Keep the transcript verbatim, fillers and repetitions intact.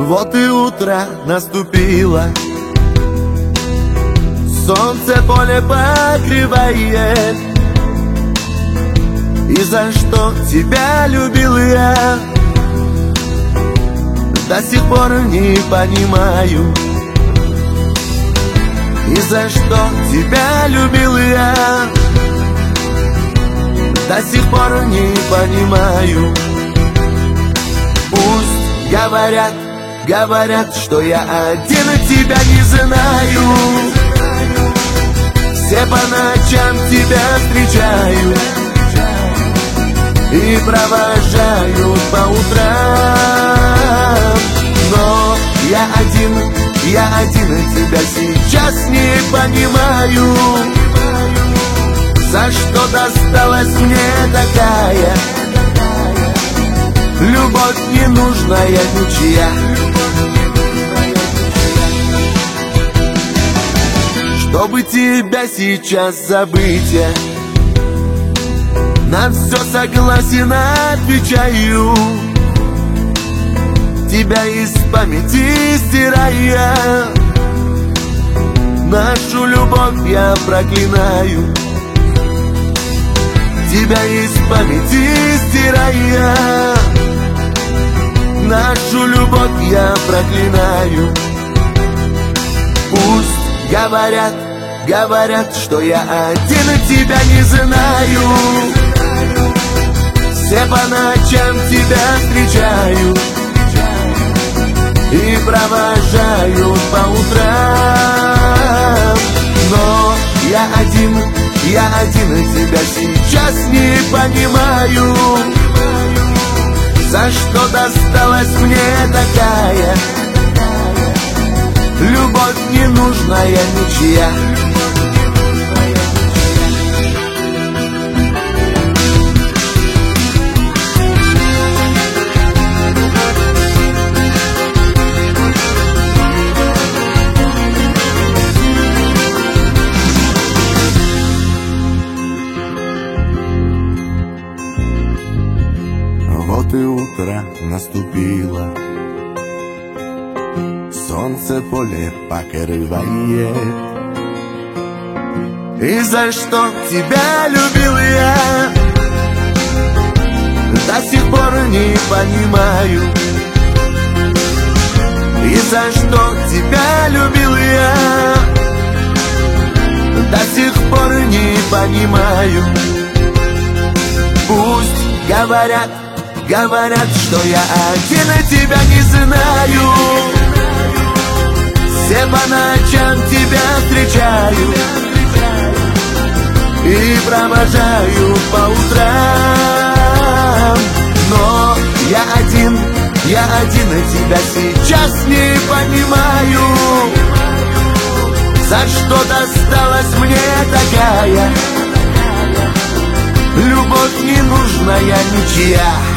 Вот и утро наступило, солнце поле покрывает. И за что тебя любил я, до сих пор не понимаю. И за что тебя любил я, до сих пор не понимаю. Пусть говорят, говорят, что я один тебя не знаю. Все по ночам тебя встречаю и провожают по утрам. Но я один, я один тебя сейчас не понимаю. За что досталась мне такая любовь ненужная ничья? Чтобы тебя сейчас забыть, я на все согласен, отвечаю. Тебя из памяти стирая, нашу любовь я проклинаю. Тебя из памяти стирая, нашу любовь я проклинаю. Пусть говорят, говорят, что я один тебя не знаю. Все по ночам тебя встречаю и провожают по утрам. Но я один, я один тебя сейчас не понимаю. За что досталась мне такая любовь ненужная ничья? Вот и утро наступило, солнце поле покрывает. И за что тебя любил я, до сих пор не понимаю. И за что тебя любил я, до сих пор не понимаю. Пусть говорят, говорят, что я один тебя не знаю. Все по ночам тебя встречаю и провожаю по утрам. Но я один, я один тебя сейчас не понимаю. За что досталась мне такая любовь ненужная ничья?